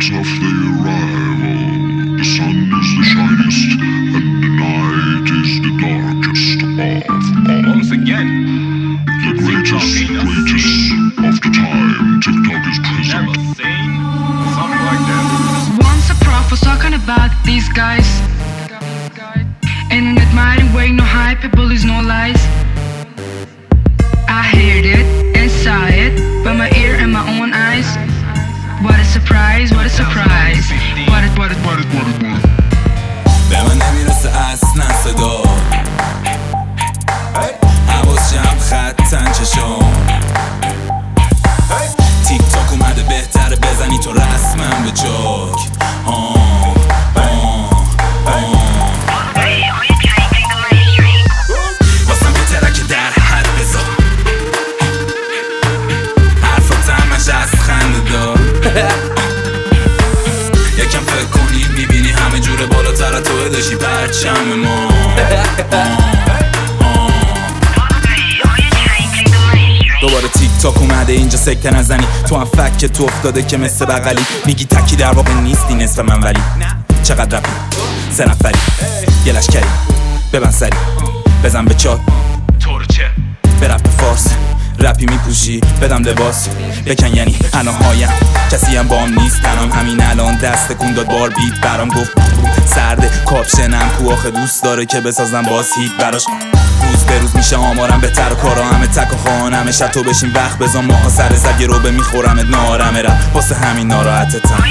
signs of their arrival. The sun is the shiniest, and the night is the darkest of all. Once again, The greatest of the time, TikTok is present. never seen something like that. Once a prof was talking about these guys in an admiring way, no hyperbole, no lies. I heard it and saw it by my ear and my own eyes. What a surprise, what a surprise. What it. به من نمیرسه اصلا صدا، حواس جمع خطن چشم. تیک تاک اومده بهتره بزنی تو رسمم به جاک. واسم یه ترک در حد بذار، حرفات همش از خنده دار. یکم فکر کنی میبینی همه جوره بالاتر از توه داشتی پرچم ما. دوباره تیک تاک اومده اینجا سکته نزنی، تو هم فک تو افتاده که مثل بغلی. میگی تکی در واقع نیستی نصف من، ولی چقدر رپی 3 نفری یه لشکری. ببند سری بزن به چاک تو رو چه به رپ فارس رپی میپوشی بدم لباس بکن، یعنی الان هایم کسی هم بام نیست تنام. همین الان دست کن داد بار بیت برام گفت سرده کاپشنم کو آخه دوست داره که بسازم باز هیت براش. روز به روز میشه آمارم بهتر و کارا همه تک و خانمه. شب تو بشین وقت بزن ماها سر زد یه رو به میخورمت نارمه رپ واسه همین ناراحتتم.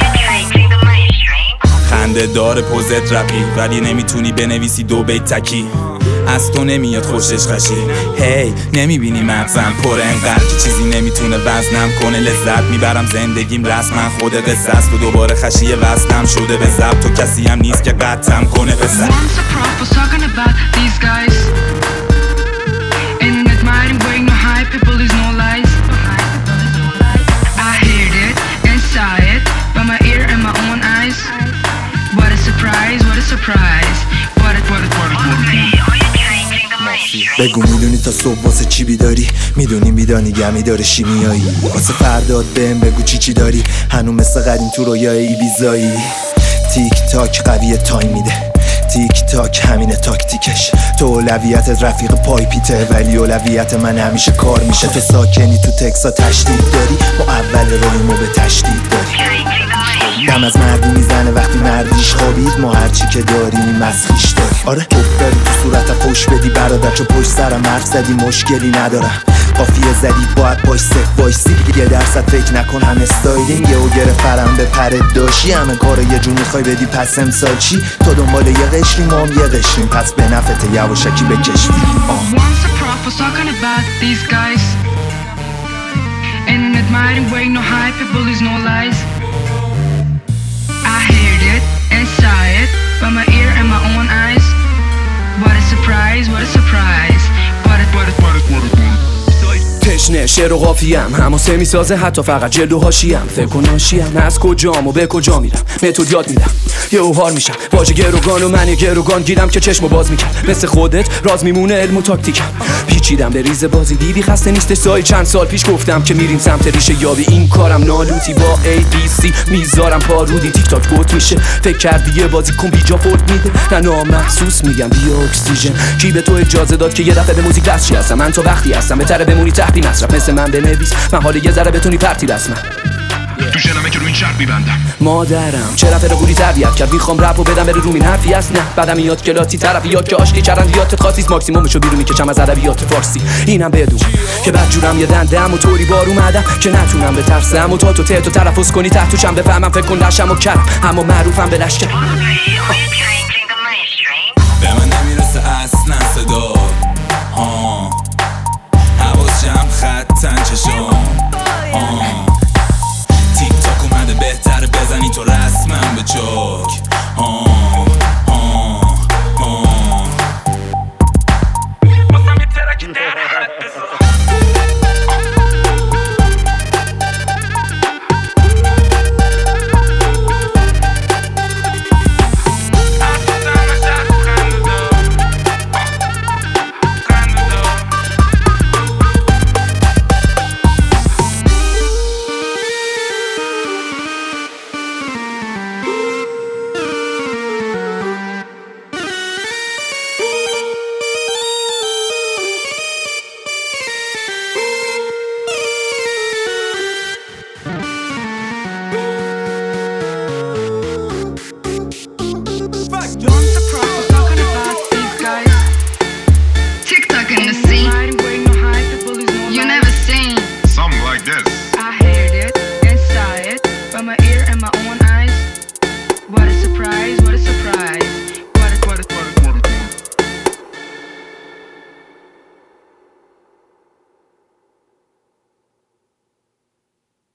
خنده داره پوزت رپی ولی نمیتونی بنویسی 2 بیت تکی. از تو نمیاد خوشش خشی هی نمیبینی مغزم پر انقدر که چیزی نمیتونه وزنم کنه. لذت میبرم زندگیم رسما خود قصه است و دوباره خشی وزنم شده به ضبط. تو کسی هم نیست که قطعم کنه بزن. Once a prof was talking about these guys in an admiring way, no hyperbole, no lies. I heard it and saw it by my ear and my own eyes. What a surprise, what a surprise. What it. بگو میدونی تا صبح واسه چی بیداری؟ میدونی میدانی گمی داره شیمیایی. واسه فرداد بهم بگو چی داری؟ هنو مثل قدیم تو رویای ایبیزایی. تیک تاک قویه تایم میده، تیک تاک همینه تاکتیکش. تو اولویتت رفیق پایپیته ولی اولویت من همیشه کار میشه. تو ساکنی تو تکسا تشدید داری، ما اول رویمو به تشدید داری. دم از مردی میزنه وقتی مردیش خوابید، ما هرچی که داریم مسخیش داری. آره توپ داری تو صورتم پوش بدی برادر، چو پشت سرم حرف زدی مشکلی ندارم. قافیه زدی باید باش صف وایسی، یه درصد فکر نکن هم استایلینگ یهو گرفتم به پرت داشی. همه کارو یه جون میخوای بدی پس امسال چی؟ تو دنبال یه قشری ما هم یه قشریم، پس به نفت یواشکی بکشوی. Once a prof was talking about these guys in an admiring way, no hyperbole, no lies. I heard it and saw it by my ear and my own eyes. What a surprise, what a surprise. What it. تشنه شعر و قافیم هماسه میسازه حتی فقط جلد و حاشیم. فکر و ناشیم از کجام و به کجا میرم متد یاد میدم یه اوهار میشم واژه گروگان و من یه گروگان گیرم که چشمو باز میکرد. مثل خودت راز میمونه علم و تاکتیکم. پیچیدم به ریز بازی دیدی خسته نیست سای چند سال پیش گفتم که میریم سمت ریشه یابی. این کارم نالوتی با ABC میذارم پارودی. تیک تاک گوت میشه فکر کردی یه بازی کن بیجا فورد میده. نه نامحسوس میگم بیا اکسیژن. کی به تو اجازه داد که یه دفعه به موزیک دستشی هستم؟ من تو وقتی هستم بهتره بمونی تحتی مصرف. مثل من بنویس من حالا یه ذره بتونی پرتی رسمم. تو شنمه که رو این شرط میبندم. مادرم چه رفت رو بولی تربیت کرد، میخوام رپ و بدم بره رو این حرفی هست. نه بعدم میاد کلاسی طرفیات که آشتی چرندیات خاصیست. ماکسیمومشو بیرون میکشم از ادبیات فارسی. اینم بدون که بدجورم یه دندم و طوری بار اومدم که نتونم بترسم و تا تو تلفظ کنی تحتوشم بفهمم. فکر کن لشم و کرم اما معروفم به لشکر.